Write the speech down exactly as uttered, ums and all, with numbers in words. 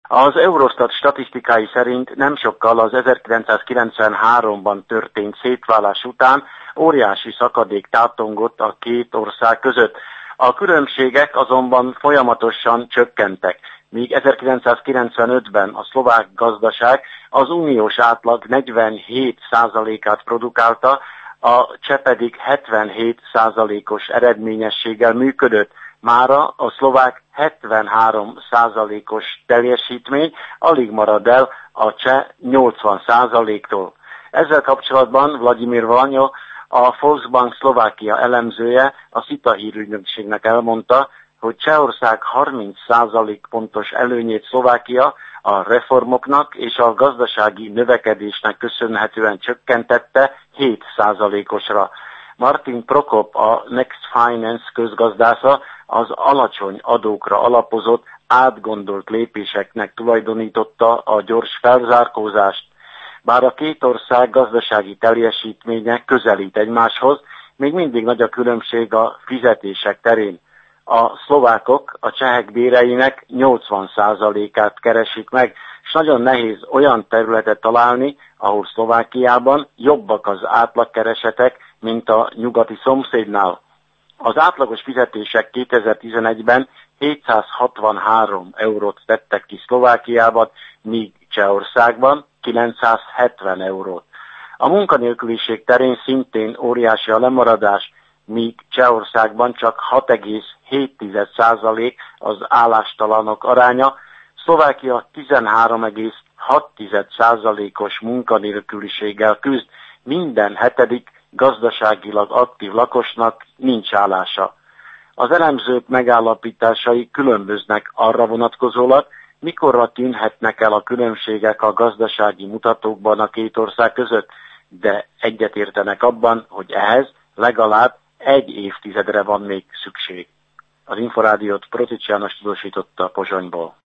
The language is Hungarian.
Az Eurostat statisztikái szerint nem sokkal az ezerkilencszázkilencvenháromban történt szétválás után óriási szakadék tátongott a két ország között. A különbségek azonban folyamatosan csökkentek, míg ezerkilencszázkilencvenötben a szlovák gazdaság az uniós átlag negyvenhét százalékát produkálta, a cseh pedig hetvenhét százalékos eredményességgel működött. Mára a szlovák hetvenhárom százalékos teljesítmény alig marad el a cseh nyolcvan százaléktól. Ezzel kapcsolatban Vladimir Vanya, a Volksbank Szlovákia elemzője a Szita hírügynökségnek elmondta, hogy Csehország harminc százalék pontos előnyét Szlovákia a reformoknak és a gazdasági növekedésnek köszönhetően csökkentette hét százalékosra. Martin Prokop, a Next Finance közgazdásza az alacsony adókra alapozott, átgondolt lépéseknek tulajdonította a gyors felzárkózást. Bár a két ország gazdasági teljesítménye közelít egymáshoz, még mindig nagy a különbség a fizetések terén. A szlovákok a csehek béreinek nyolcvan százalékát keresik meg, és nagyon nehéz olyan területet találni, ahol Szlovákiában jobbak az átlagkeresetek, mint a nyugati szomszédnál. Az átlagos fizetések kétezer-tizenegyben hétszázhatvanhárom eurót tettek ki Szlovákiában, míg Csehországban kilencszázhetven eurót. A munkanélküliség terén szintén óriási a lemaradás, míg Csehországban csak hat egész hét százalék az állástalanok aránya, Szlovákia tizenhárom egész hat százalékos munkanélküliséggel küzd, minden hetedik gazdaságilag aktív lakosnak nincs állása. Az elemzők megállapításai különböznek arra vonatkozólag, mikorra tűnhetnek el a különbségek a gazdasági mutatókban a két ország között, de egyetértenek abban, hogy ehhez legalább egy évtizedre van még szükség. Az Inforádiót Procics János tudósította Pozsonyból.